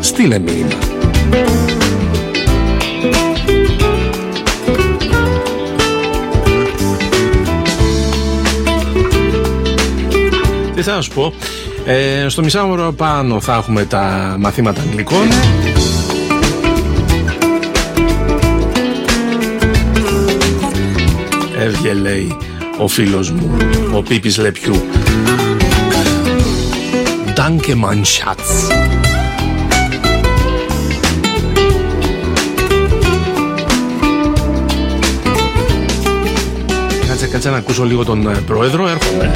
στείλε μήνυμα. Τι θα σου πω, στο μισάωρο πάνω θα έχουμε τα μαθήματα αγγλικών. Έβγε, λέει ο φίλος μου, ο Πίπης Λεπιού. Danke mein Schatz. Κάτσε να ακούσω λίγο τον πρόεδρο, έρχομαι.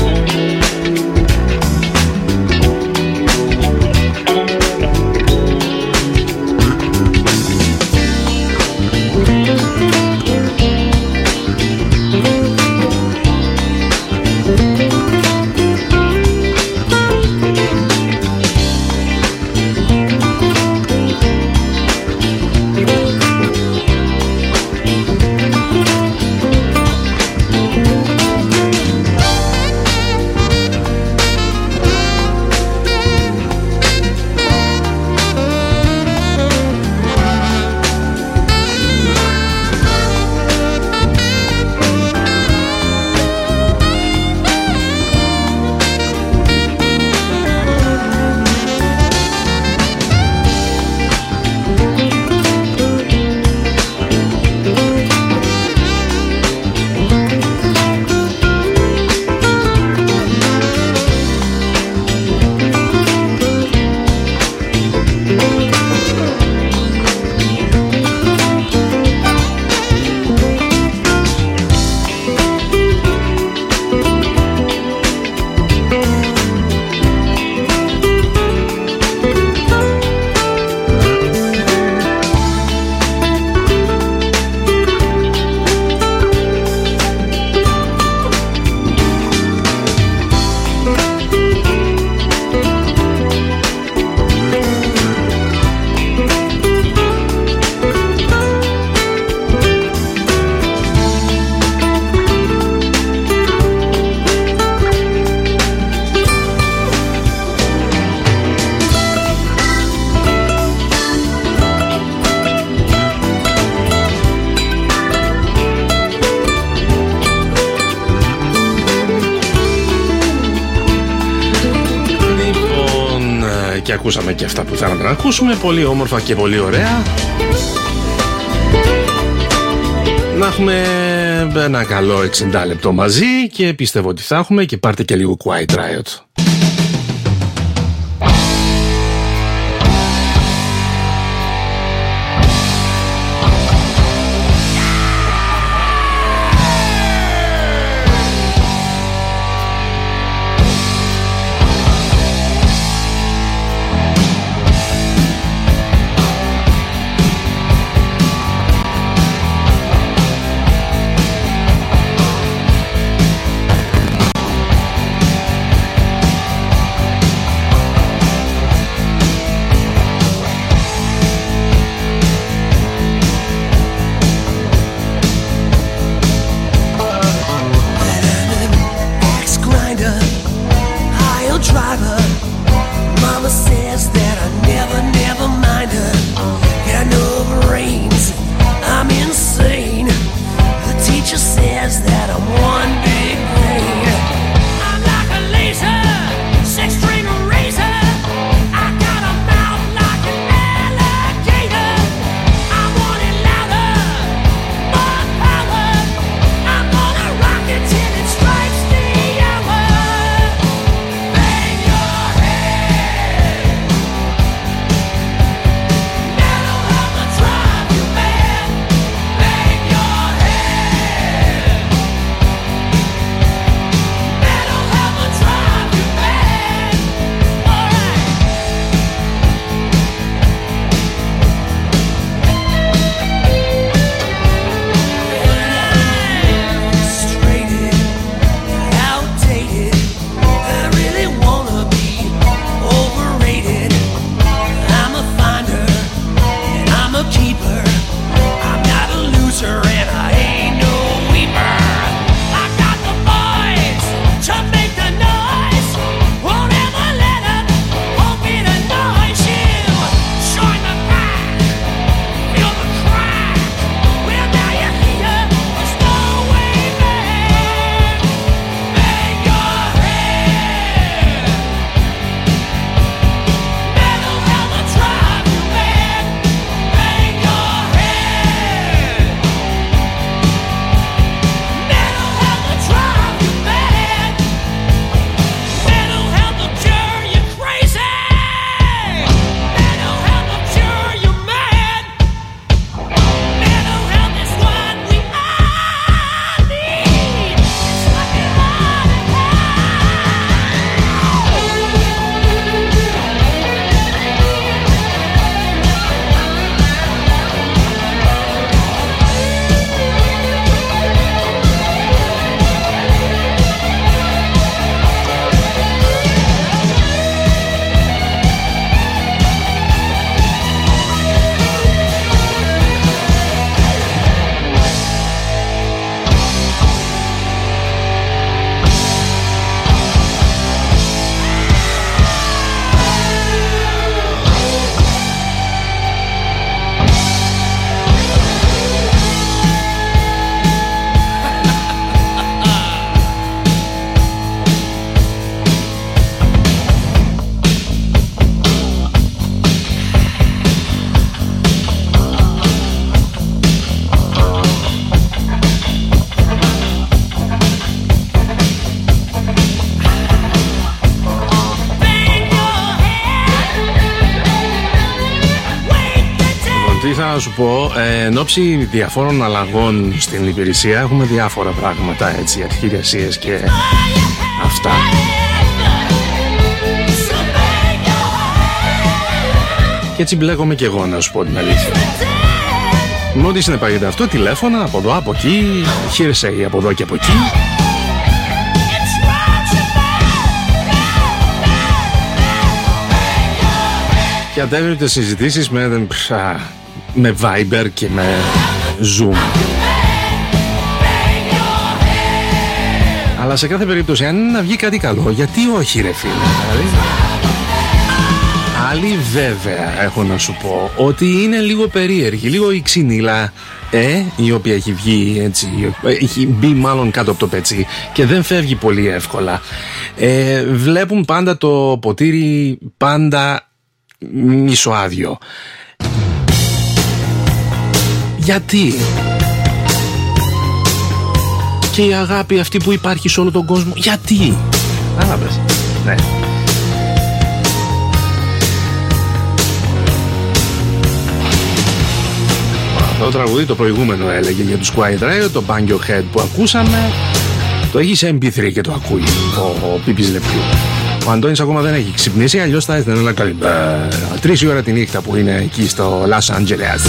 Και ακούσαμε και αυτά που θέλαμε να ακούσουμε. Πολύ όμορφα και πολύ ωραία. Να έχουμε ένα καλό 60 λεπτό μαζί. Και πιστεύω ότι θα έχουμε. Και πάρτε και λίγο Quiet Riot. ήθελα να σου πω, εν ώψη διαφόρων αλλαγών στην υπηρεσία έχουμε διάφορα πράγματα, έτσι, αρχιεργασίες και αυτά. Και έτσι μπλέκομαι και εγώ, να σου πω την αλήθεια. Μόλις συνεπάγεται αυτό, τηλέφωνα από εδώ, από εκεί, hearsay από εδώ και από εκεί. Και αντέβαινε συζητήσεις με Viber και με Zoom. Αλλά σε κάθε περίπτωση, αν είναι να βγει κάτι καλό, γιατί όχι ρε φίλε, δηλαδή. Άλλοι βέβαια έχω να σου πω ότι είναι λίγο περίεργη, λίγο η ξυνήλα, η οποία έχει βγει έτσι, έχει μπει μάλλον κάτω από το πετσί και δεν φεύγει πολύ εύκολα. Βλέπουν πάντα το ποτήρι πάντα μισοάδιο. Γιατί? Και η αγάπη αυτή που υπάρχει σε όλο τον κόσμο, γιατί? Άλαβες. Ναι. Το τραγουδί το προηγούμενο έλεγε για τους Quiet Riot, το Bang Your Head που ακούσαμε. Το έχει σε MP3 και το ακούει ο Πίπης Λεπτιού. Ο Αντώνης ακόμα δεν έχει ξυπνήσει, αλλιώς θα έστελνε ένα καλημέρα. 3 η ώρα τη νύχτα που είναι εκεί στο Los Angeles.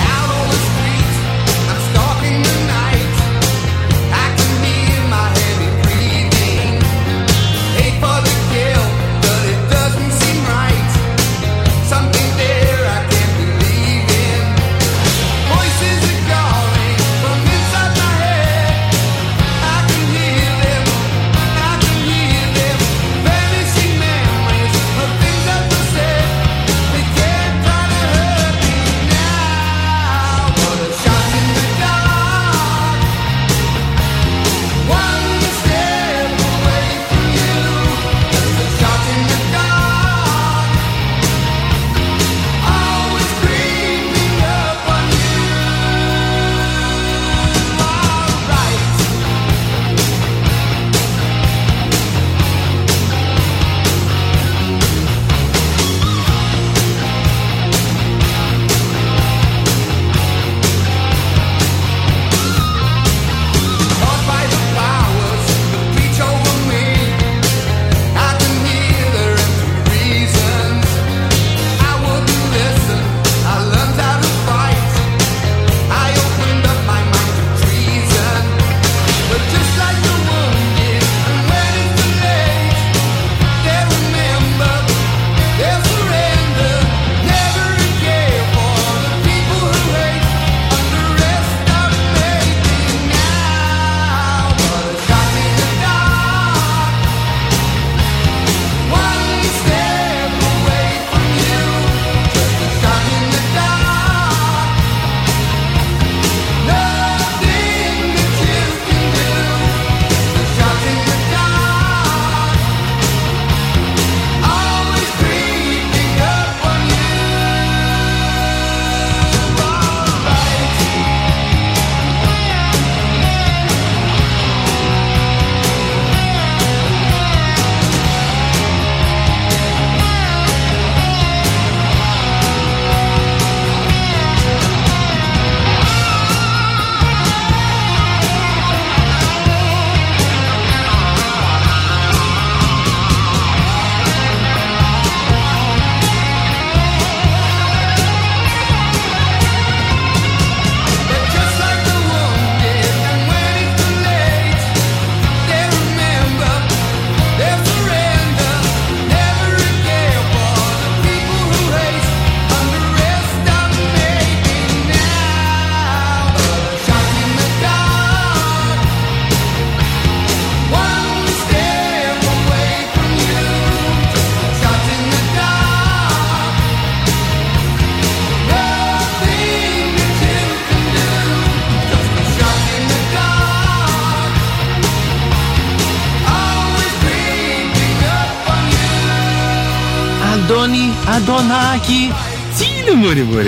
Αντωνάκη, τι είναι μωρέ.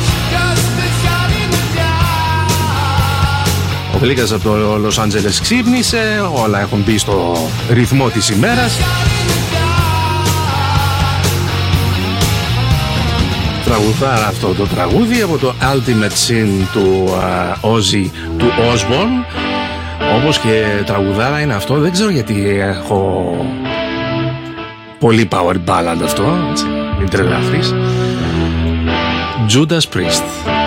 Ο Γλύκας από το Λος Άντζελες ξύπνησε, όλα έχουν μπει στο ρυθμό της ημέρας. Τραγουδάρα αυτό το τραγούδι από το Ultimate Sin του Ozzy του Osbourne. Όπως και τραγουδάρα είναι αυτό. Δεν ξέρω γιατί έχω πολύ power ballad αυτό, έτσι, μην τρελαθείς. Judas Priest.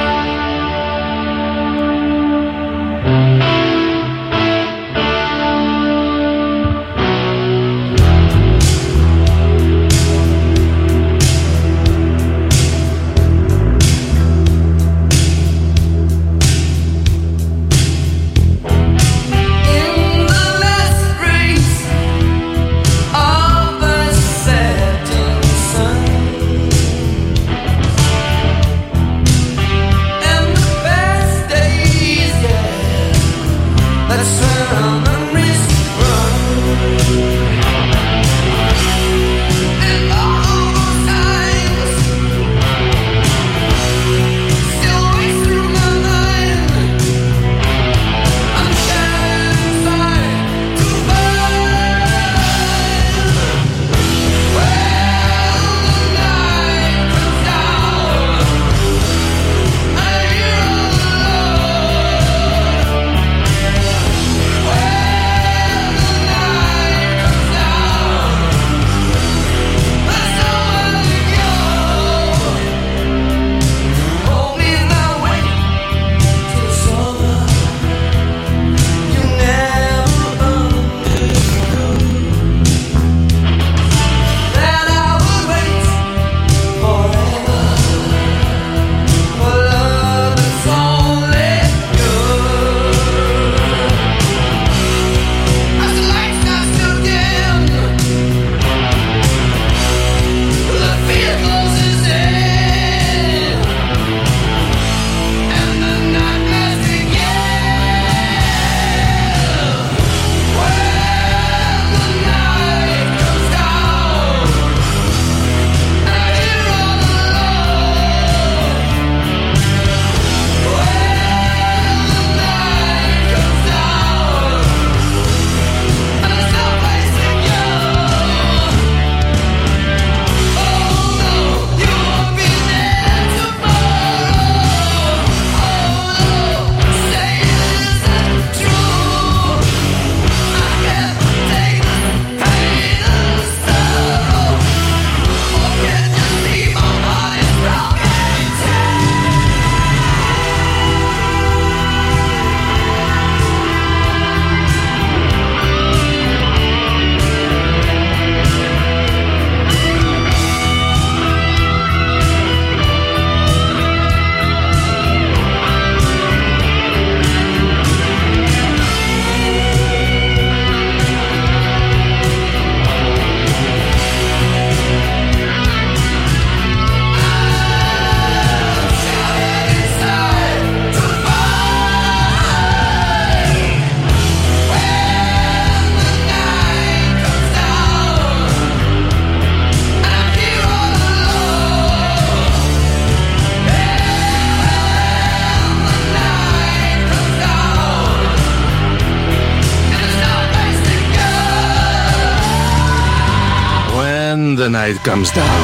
The night comes down.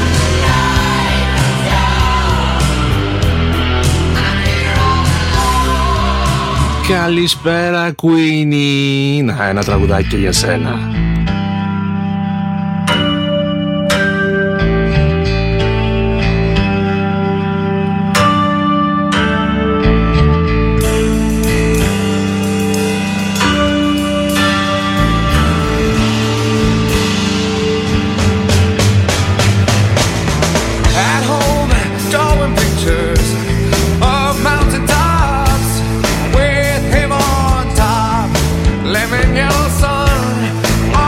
Καλησπέρα Queenie. Να, ένα τραγουδάκι και για σένα. Living your son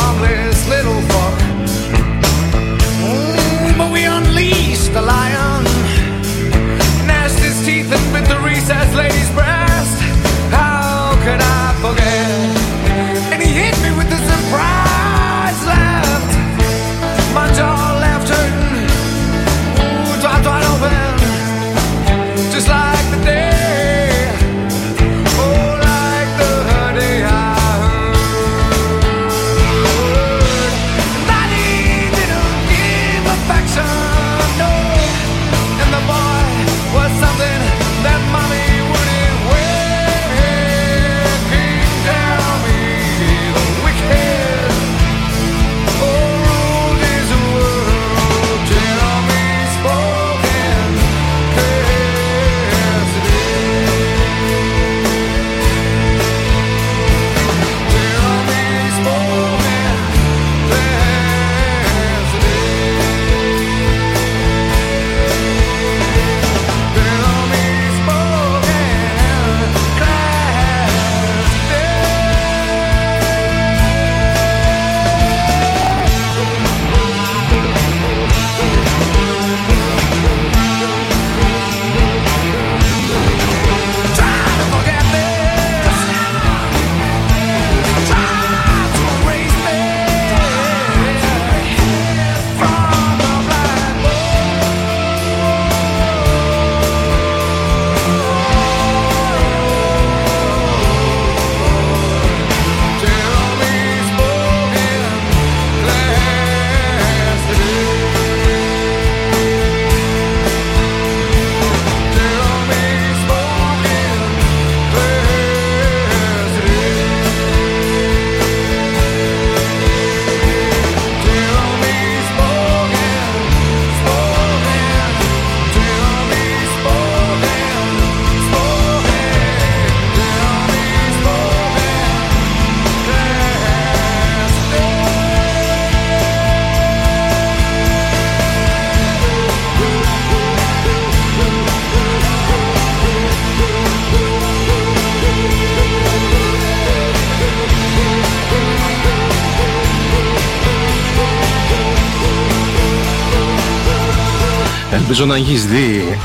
harmless little fuck. But we unleashed the lion, gnashed his teeth and bit the recessed lady's breast. How could I forget? And he hit me with the surprise left. My jaw left hurting, dropped wide open, just like the day. Ελπίζω να έχεις δει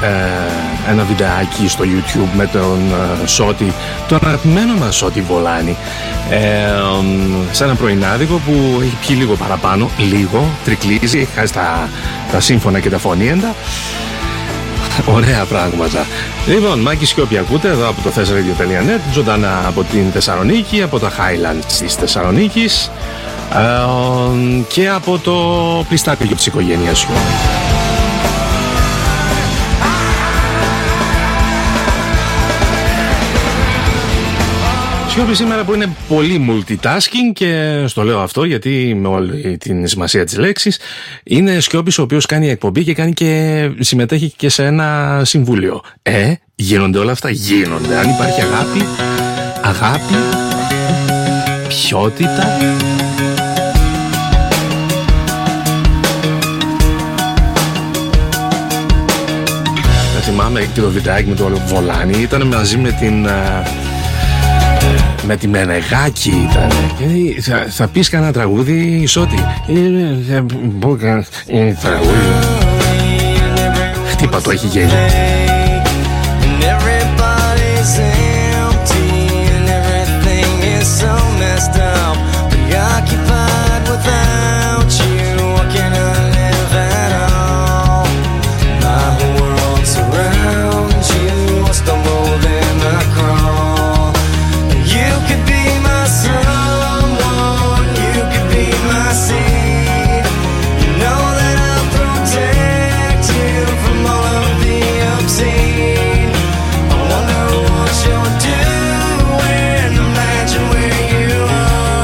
ένα βιντεάκι στο YouTube με τον Σώτη, τον αγαπημένο μας Σώτη Βολάνη, σε ένα πρωινάδικο που έχει πιει λίγο παραπάνω, λίγο, τρικλίζει, έχει χάσει τα σύμφωνα και τα φωνήεντα. Ωραία πράγματα. Λοιπόν, Μάκη Σιώπη ακούτε εδώ από το thesradio.net, ζωντανά από την Θεσσαλονίκη, από τα Highlands της Θεσσαλονίκης και από το πλιστάκιο της οικογένειας σου. Σιώπη σήμερα που είναι πολύ multitasking, και στο λέω αυτό γιατί με όλη την σημασία της λέξης, είναι Σιώπης ο οποίος κάνει εκπομπή και συμμετέχει και σε ένα συμβούλιο. Γίνονται όλα αυτά? Γίνονται. Αν υπάρχει αγάπη, ποιότητα. Θυμάμαι και το βιντεάκι με το Βολάνη, ήταν μαζί με τη Μενεγάκη ήταν. Θα πεις κανένα τραγούδι, Σώτη? Τραγούδι. Χτύπα το, έχει γέλιο. What you're doing, imagine where you are.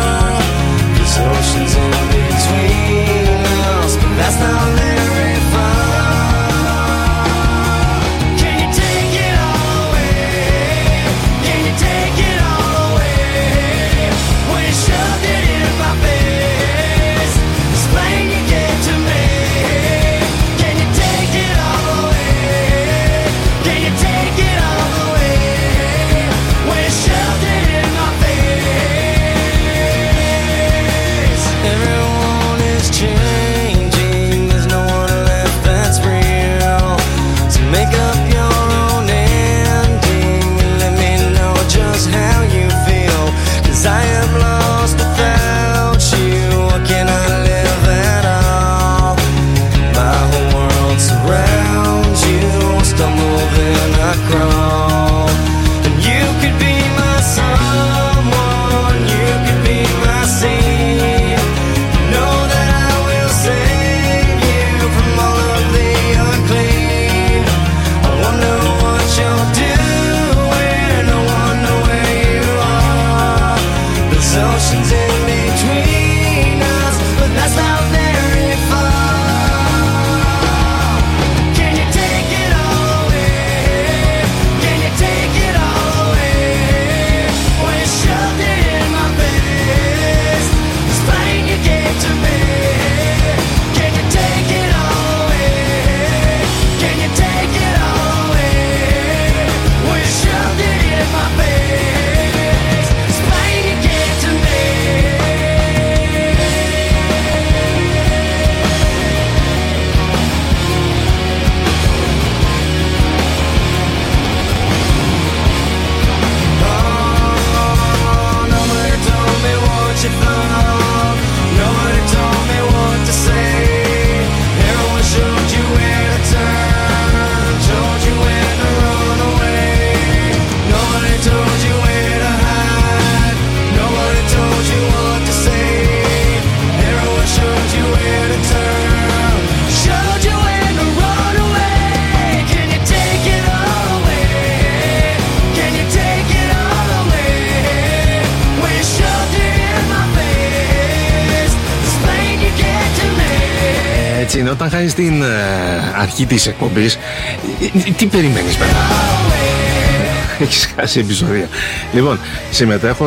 Έτσι είναι, όταν χάνεις την αρχή της εκπομπής, τι περιμένεις μετά? Έχεις χάσει επεισόδια. Λοιπόν, συμμετέχω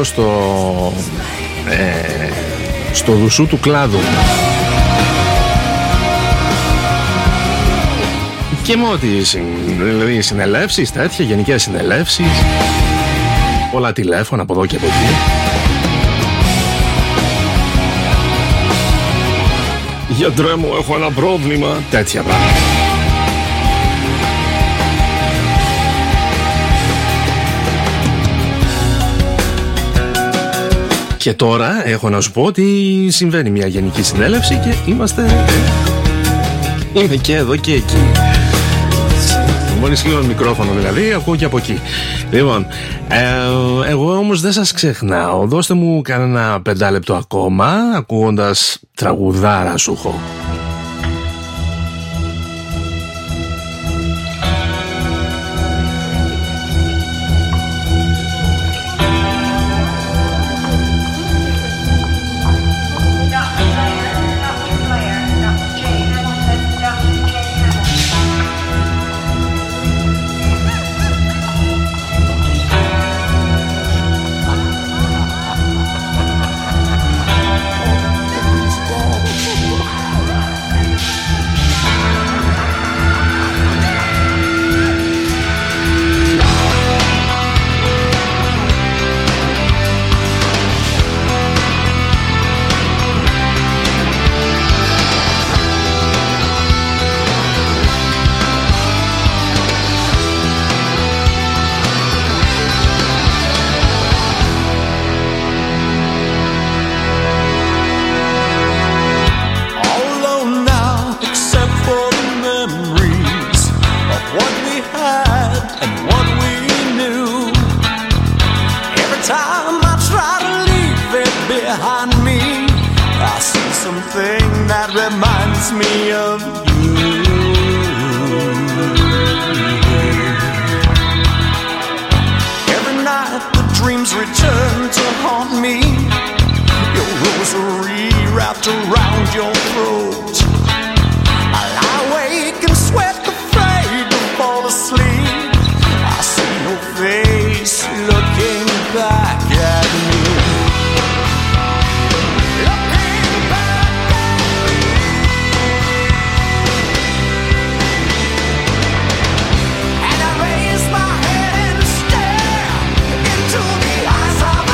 στο δουσού του κλάδου και με ό,τι δηλαδή συνελεύσεις, τέτοια γενικές συνελεύσεις, πολλά τηλέφωνα από εδώ και από εκεί. Γιατρέ μου, έχω ένα πρόβλημα. Τέτοια πράγματα. Και τώρα έχω να σου πω ότι συμβαίνει μια γενική συνέλευση και είμαι και εδώ και εκεί. Μόλις λίγο μικρόφωνο δηλαδή, ακούω και από εκεί. Λοιπόν, εγώ όμως δεν σας ξεχνάω. Δώστε μου κανένα 5 λεπτό ακόμα, ακούγοντας τραγουδάρα σου έχω.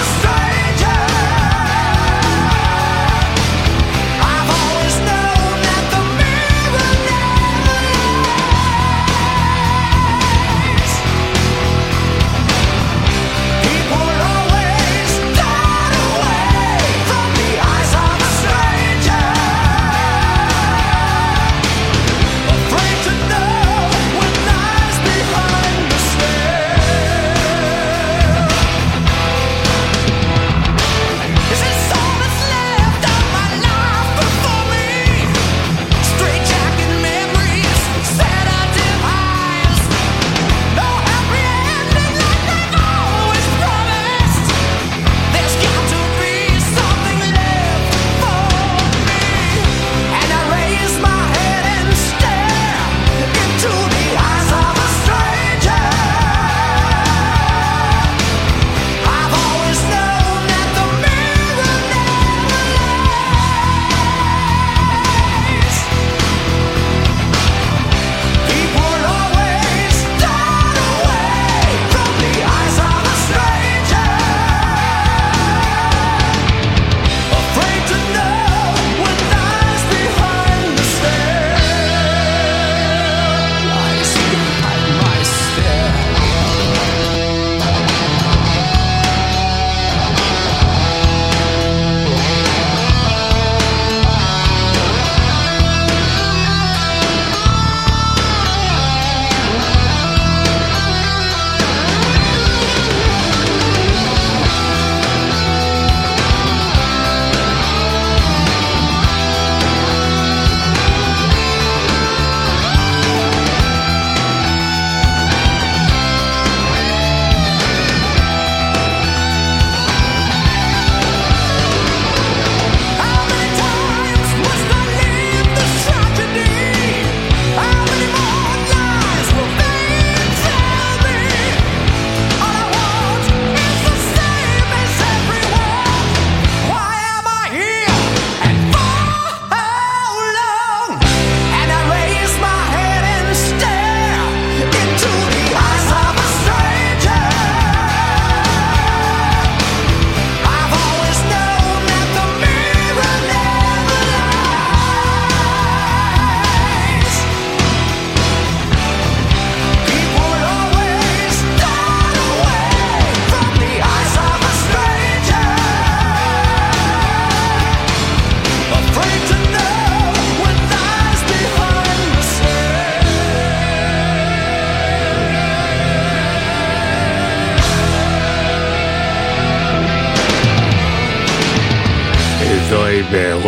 I've always known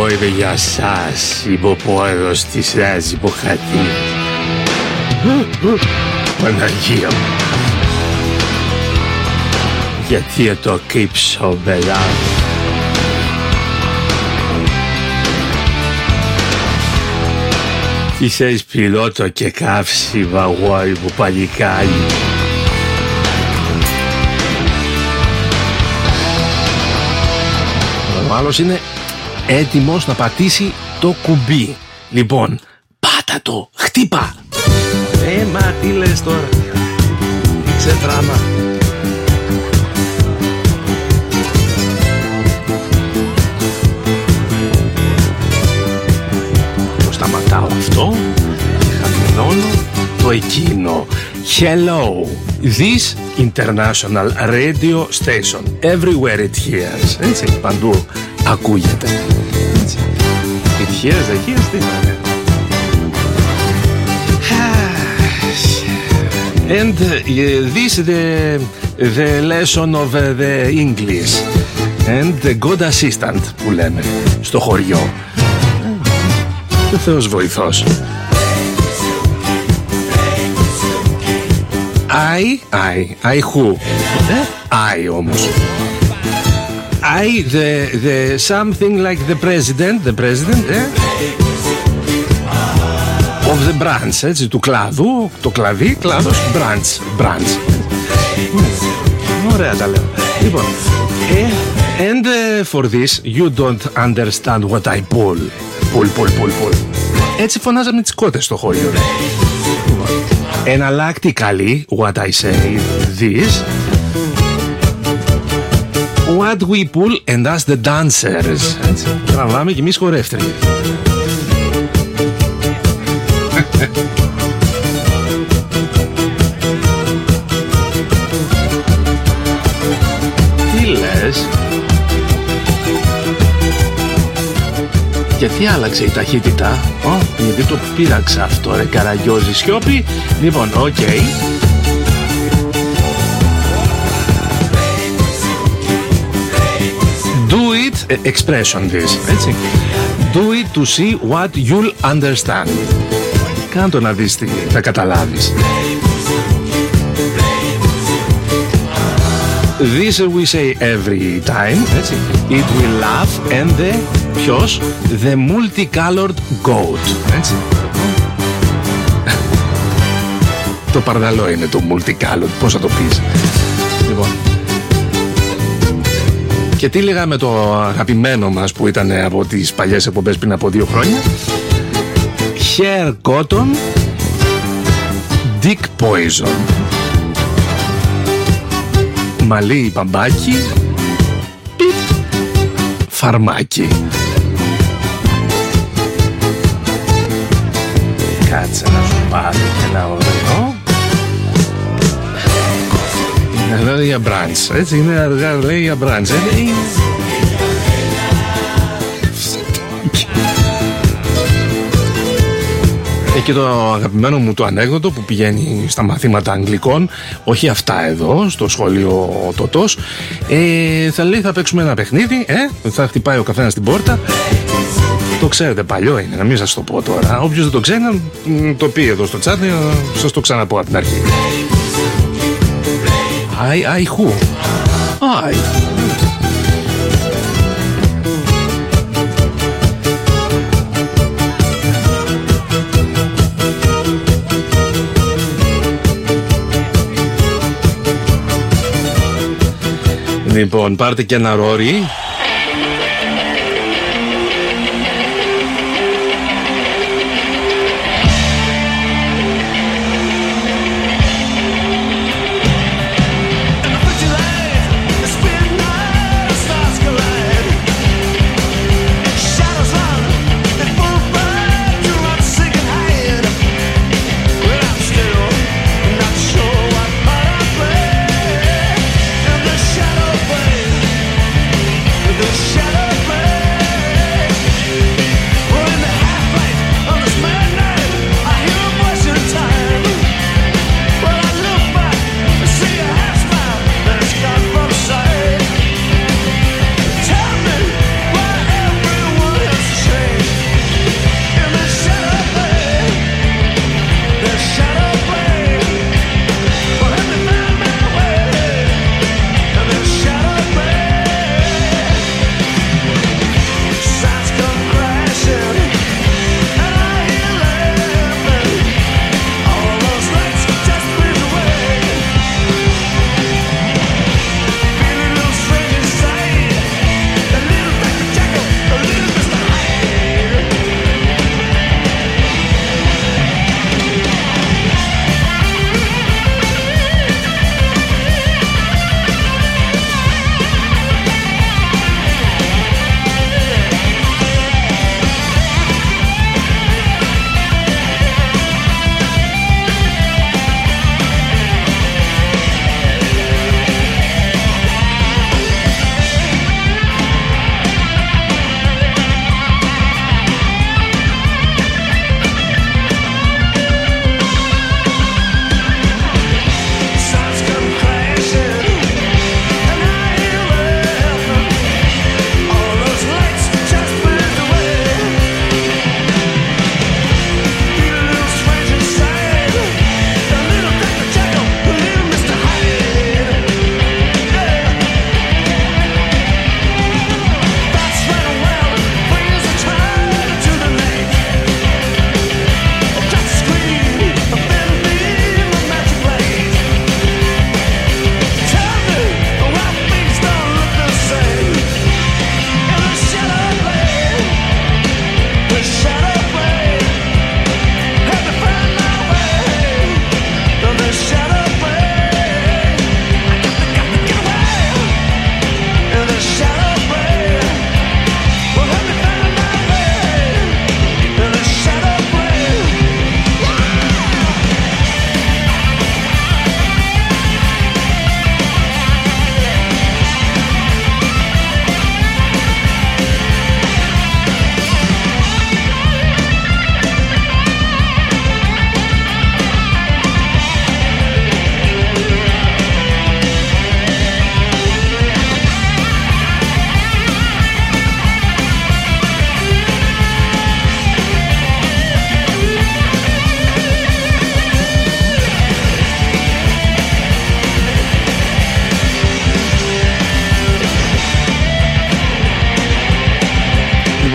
είπε για σας, είπε ο πόρος της Ραζιποχατίας. Παναγία μου. Γιατί το κρύψω μπελά. Τι ξέρεις πιλότο και καύση βαγόρι που παλικάρι. Ο άλλος είναι έτοιμος να πατήσει το κουμπί. Λοιπόν, πάτα το, χτύπα. Μα τι λες τώρα. Ήξε δράμα. Το σταματάω αυτό και χαμηλώνω το εκείνο. Hello, this international radio station. Everywhere it hears. Έτσι, παντού ακούγεται. Έτσι. It hears, the hears, τι είναι. And this the lesson of the English and the good assistant που λέμε στο χωριό. Και ο Θεός βοηθός. I who? I όμως. I the something like the president, of the branch, έτσι, του κλάδου, το κλαδί, κλάδος, branch. Ωραία τα λέω. Λοιπόν, and for this you don't understand what I pull. Pull. Έτσι φωνάζαμε τις κότες στο χωριό. Εναλλακτικally, what I say this, what we pull and us the dancers. Έτσι, τραβάμε κι εμείς χορεύτριες. Τι λες? Γιατί άλλαξε η ταχύτητα? Γιατί το πείραξα αυτό, ρε Καραγκιόζη, σιώπη. Λοιπόν, οκ. Do it, expression this, έτσι. Do it to see what you'll understand. Κάντο να δεις τι θα καταλάβεις. This we say every time, έτσι. It will laugh and the... Ποιος? The multicolored goat, έτσι. Το παρδαλό είναι το multicolored, πώς θα το πεις. Λοιπόν. Και τι λέγαμε το αγαπημένο μας που ήταν από τις παλιές εκπομπές πριν από 2 χρόνια. Hair cotton, dick poison. Μαλλί μπαμπάκι, πιπ, φαρμάκι. Κάτσε να σου πάρω και ένα ωραίο. Είναι λέει για μπραντς, έτσι, είναι αργά, λέει για μπραντς. Και το αγαπημένο μου το ανέκδοτο που πηγαίνει στα μαθήματα αγγλικών, όχι αυτά εδώ στο σχολείο Τωτός, θα λέει θα παίξουμε ένα παιχνίδι, θα χτυπάει ο καθένας την πόρτα. Το ξέρετε, παλιό είναι, να μην σας το πω τώρα. Όποιος δεν το ξέρει να το πει εδώ στο chat, να σας το ξαναπώ από την αρχή. I who? I. Λοιπόν, πάρτε και ένα ρόρι.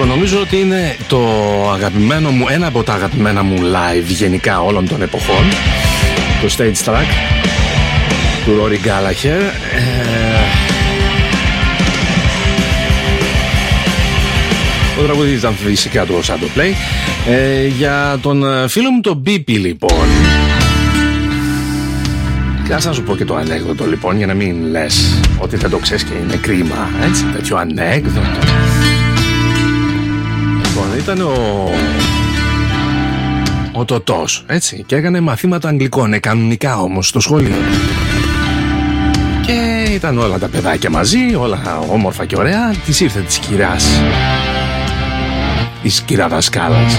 νομίζω ότι είναι το αγαπημένο μου, ένα από τα αγαπημένα μου live γενικά όλων των εποχών, το stage track του Rory Gallagher. Το τραγούδι ήταν φυσικά του Shadow Play. Για τον φίλο μου τον Μπίπι λοιπόν, κάτσε να σου πω και το ανέκδοτο λοιπόν, για να μην λες ότι δεν το ξέρεις και είναι κρίμα, έτσι, τέτοιο ανέκδοτο. Λοιπόν, ήταν ο Τωτός, έτσι, και έκανε μαθήματα αγγλικών, κανονικά όμως, στο σχολείο. Και ήταν όλα τα παιδάκια μαζί, όλα όμορφα και ωραία. Της ήρθε της κυράς, της κυρά δασκάλας,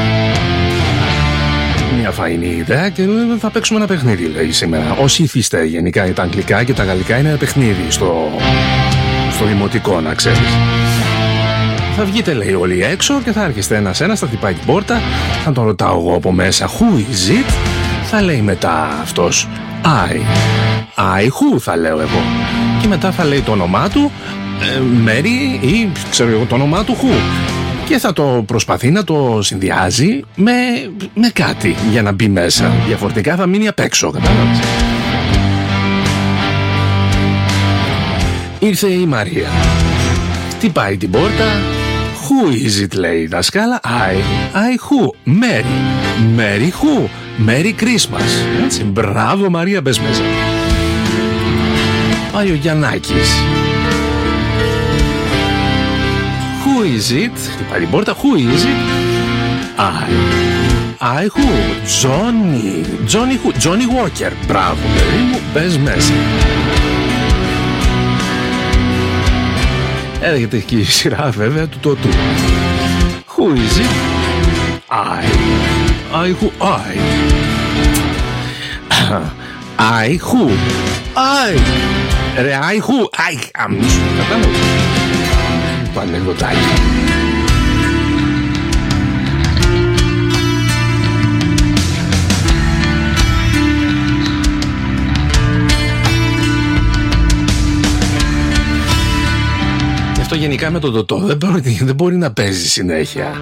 μια φαϊνή ιδέα και λέει, θα παίξουμε ένα παιχνίδι, λέει, σήμερα. Όσοι ήθιστε γενικά τα αγγλικά και τα γαλλικά, είναι ένα παιχνίδι στο δημοτικό, να ξέρεις. Θα βγείτε, λέει, όλοι έξω και θα έρχεστε ένας-ένας, θα χτυπάει την πόρτα, θα τον ρωτάω εγώ από μέσα who is it, θα λέει μετά αυτός I who, θα λέω εγώ, και μετά θα λέει το όνομά του, Mary, ή ξέρω εγώ το όνομά του who, και θα το προσπαθεί να το συνδυάζει με κάτι για να μπει μέσα. Διαφορετικά θα μείνει απ' έξω, κατάλαβες. Ήρθε η Μαρία, χτυπάει την πόρτα. Who is it, λέει η δασκάλα. I who, Mary who, Merry Christmas. Έτσι, μπράβο Μαρία, μπες μέσα. Πάει ο Γιαννάκης. Who is it, χτυπάει την πόρτα. Who is it. I who, Johnny who, Johnny Walker. Μπράβο παιδί μου, μπες μέσα. Έρχεται και η σειρά βέβαια του Τωτού. Who is it? I who, I who, ρε I who, αμέσως, κατάλαβα. Το ανεκδοτάκι. Αυτό γενικά με τον Τωτό δεν μπορεί να παίζει συνέχεια.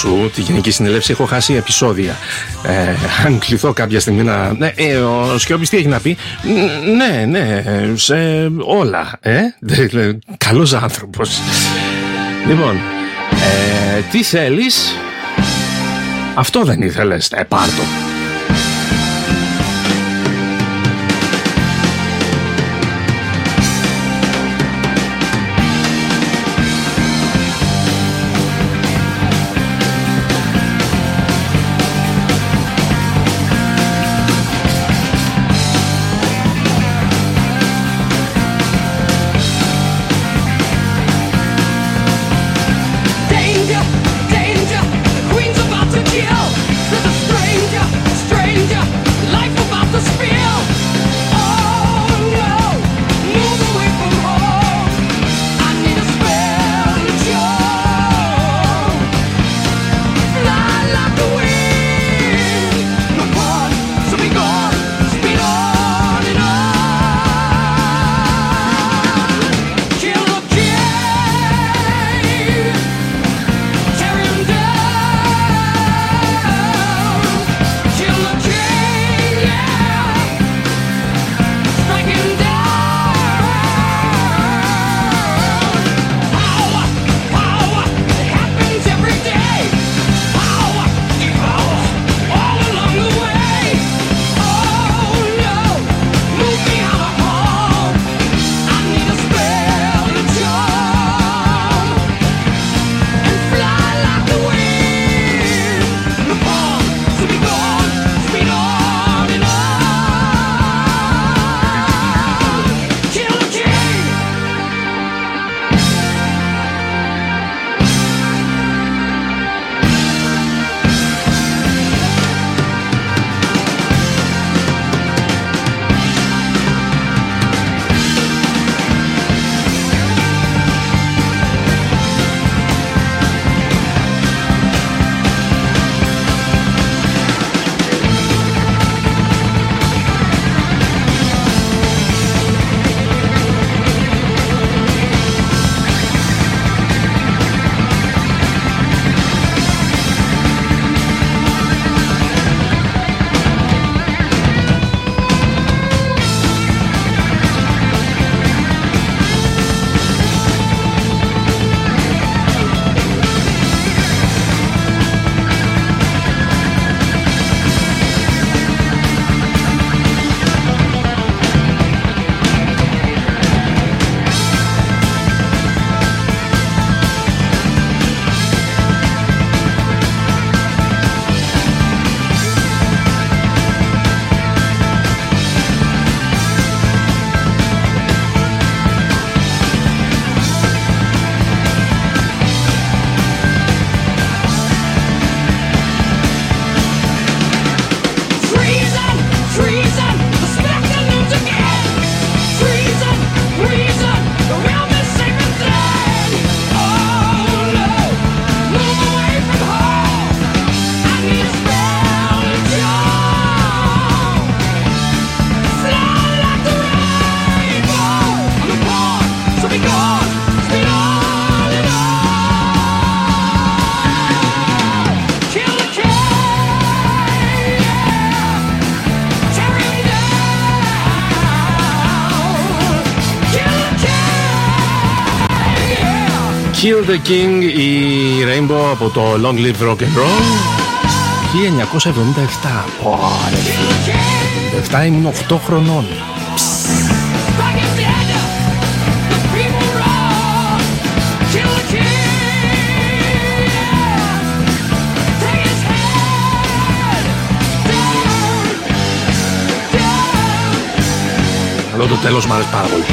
σου τη Γενική Συνέλευση, έχω χάσει επεισόδια. Αν κληθώ κάποια στιγμή να... ο Σιώπης τι έχει να πει? Ναι, σε όλα. Καλός άνθρωπος. Λοιπόν, τι θέλεις? Αυτό δεν ήθελες? Πάρ' το. Kill the King, η Rainbow από το Long Live Rock and Roll 1977. Ωραία, 77 ήμουν 8 χρονών. Αλλά το τέλος μ' άρεσε πάρα πολύ.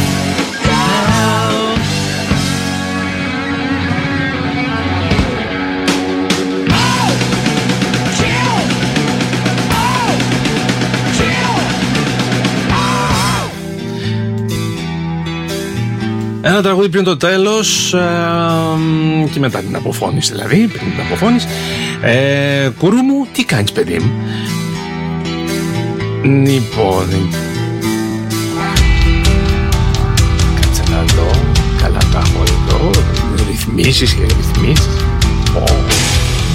Ένα τραγούδι πριν το τέλος και μετά την αποφώνηση, δηλαδή πριν την αποφώνηση. Κουρού μου, τι κάνεις παιδί μου? Λοιπόν, κάτσε να δω. Καλά τα έχω εδώ. Ρυθμίσεις και ρυθμίσεις.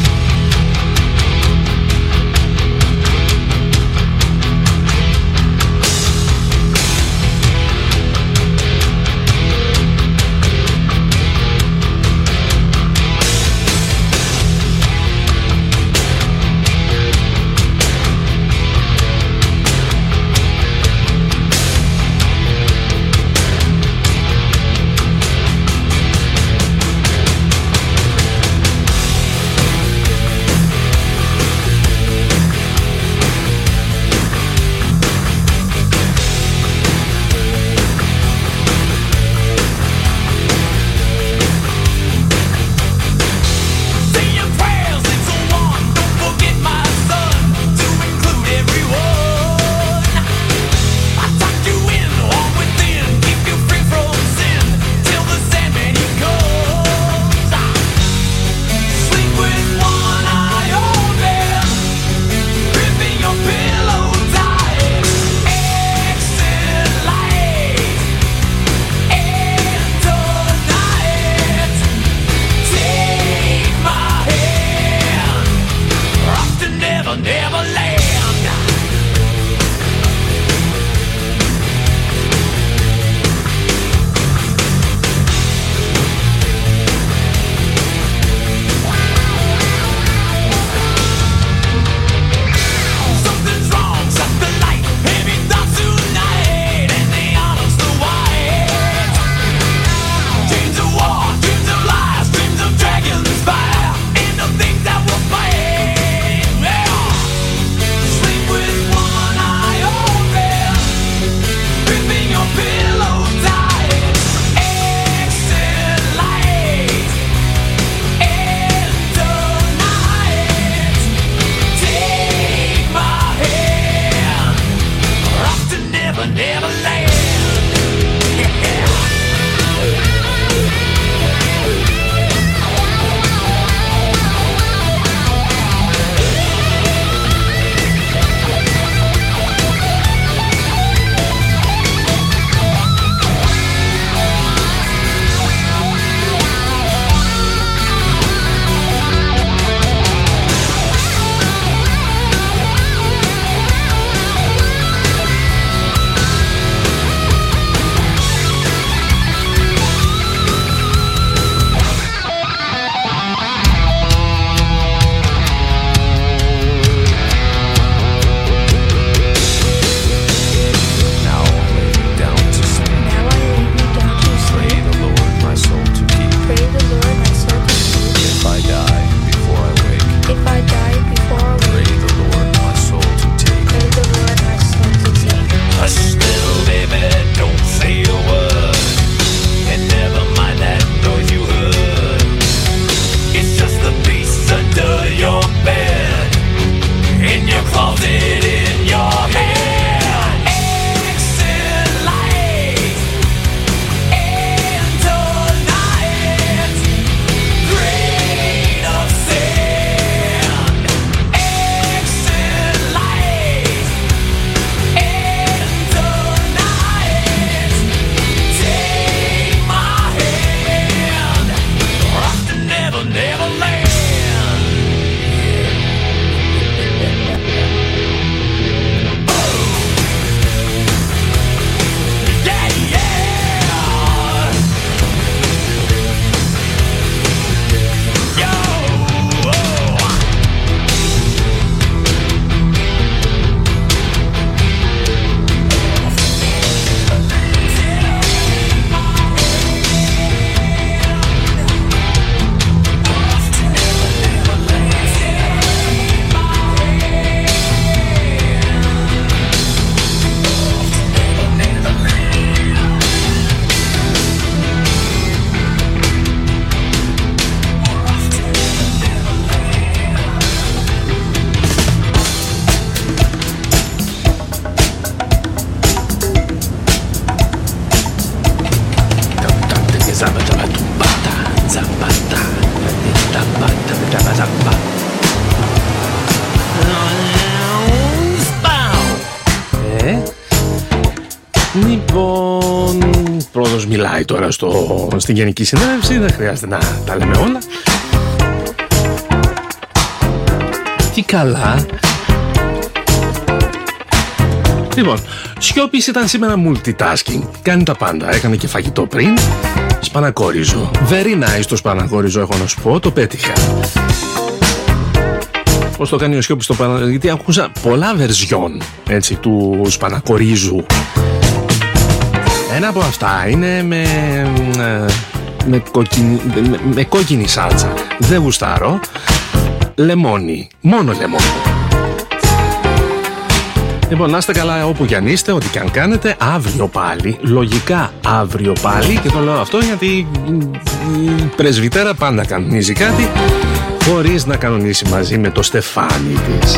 Πρωθυπουργός μιλάει τώρα στην Γενική Συνέλευση, δεν χρειάζεται να τα λέμε όλα. Τι καλά. Λοιπόν, Σιώπης ήταν σήμερα multitasking. Κάνει τα πάντα. Έκανε και φαγητό πριν. Σπανακόριζο. Very nice το σπανακόριζο, έχω να σου πω. Το πέτυχα. Πώς το κάνει ο Σιώπης το σπανακόριζο? Γιατί ακούσα πολλά βερζιόν, έτσι, του σπανακορίζου. Ένα από αυτά είναι με κόκκινη σάλτσα. Δεν γουστάρω. Λεμόνι. Μόνο λεμόνι. Λοιπόν, να είστε καλά όπου κι αν είστε, ό,τι κι αν κάνετε. Αύριο πάλι, λογικά αύριο πάλι. Και το λέω αυτό γιατί η πρεσβυτέρα πάντα κανονίζει κάτι χωρίς να κανονίσει μαζί με το στεφάνι της.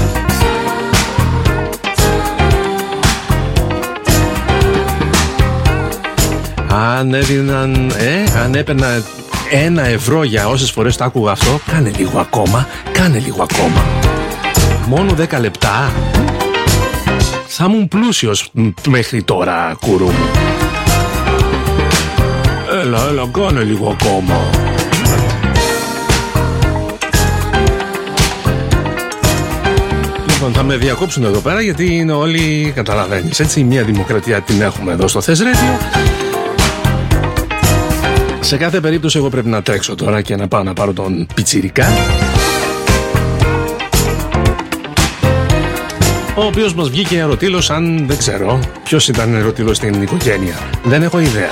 Αν έπαιρνα 1 ευρώ για όσες φορές το άκουγα αυτό, κάνε λίγο ακόμα. Μόνο 10 λεπτά. Θα ήμουν πλούσιος μέχρι τώρα, κουρού μου. Έλα, κάνε λίγο ακόμα. Λοιπόν, θα με διακόψουν εδώ πέρα γιατί είναι όλοι, καταλαβαίνεις, έτσι, μια δημοκρατία την έχουμε εδώ στο Θες Radio. Σε κάθε περίπτωση εγώ πρέπει να τρέξω τώρα και να πάω να πάρω τον πιτσιρικά, ο οποίος μας βγήκε ερωτήλος, αν δεν ξέρω ποιος ήταν ερωτήλος στην οικογένεια. Δεν έχω ιδέα.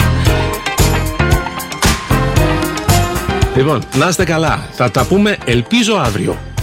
Λοιπόν, να είστε καλά. Θα τα πούμε, ελπίζω, αύριο.